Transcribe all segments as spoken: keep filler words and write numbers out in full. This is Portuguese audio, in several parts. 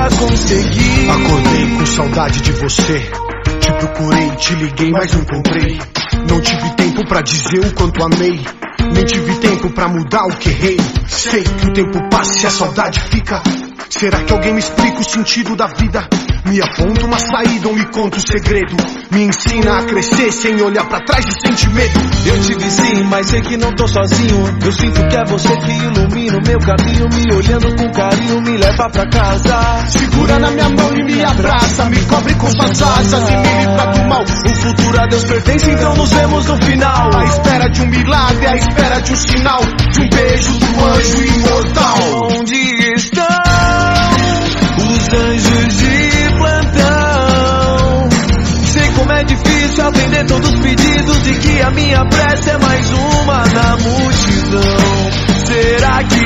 já consegui. Acordei com saudade de você, te procurei, te liguei, mas não encontrei. Não tive tempo pra dizer o quanto amei, nem tive tempo pra mudar o que errei. Sei que o tempo passa e a saudade fica. Será que alguém me explica o sentido da vida? Me aponta uma saída ou me conta o segredo? Me ensina a crescer sem olhar pra trás e sentir medo. Eu te vi sim, mas sei que não tô sozinho. Eu sinto que é você que ilumina o meu caminho. Me olhando com carinho, me leva pra casa. Segura na minha mão e me abraça, me cobre com suas asas e me livra do mal. O futuro a Deus pertence, então nos vemos no final. A espera de um milagre, a espera de um sinal, de um beijo do anjo imortal. Onde estão os anjos de plantão? Sei como é difícil atender todos os pedidos e que a minha prece é mais uma na multidão. Será que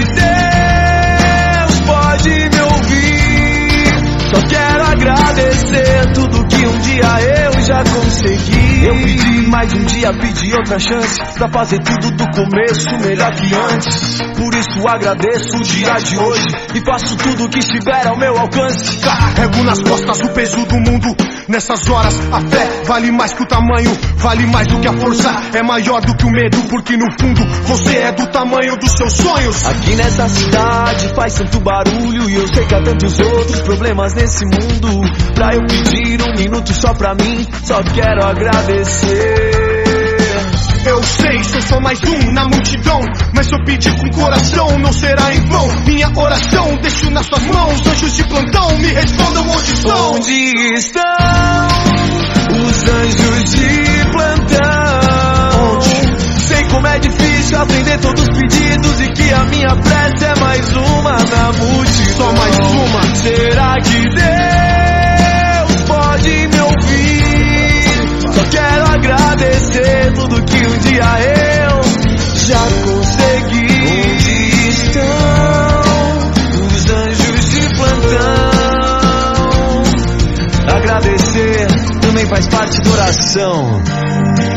Deus pode me ouvir? Só quero agradecer tudo que um dia eu já consegui. Eu pedi mais um dia, pedi outra chance pra fazer tudo do começo melhor que antes. Por isso agradeço o dia de hoje e faço tudo que estiver ao meu alcance. Carrego nas costas o peso do mundo. Nessas horas a fé vale mais que o tamanho, vale mais do que a força, é maior do que o medo, porque no fundo você é do tamanho dos seus sonhos. Aqui nessa cidade faz tanto barulho e eu sei que há tantos outros problemas nesse mundo. Pra eu pedir um minuto só pra mim, só quero agradecer. Eu sei, sou só mais um na multidão, mas se eu pedir com coração não será em vão. Minha oração deixo nas suas mãos, anjos de plantão, me respondam onde estão. Onde estão os anjos de plantão? Onde? Sei como é difícil atender todos os pedidos e que a minha prece é mais uma na multidão. Só mais uma. Será que Deus pode me ouvir? Só quero agradecer tudo que um dia eu já consegui. Onde estão os anjos de plantão? Agradecer também faz parte da oração.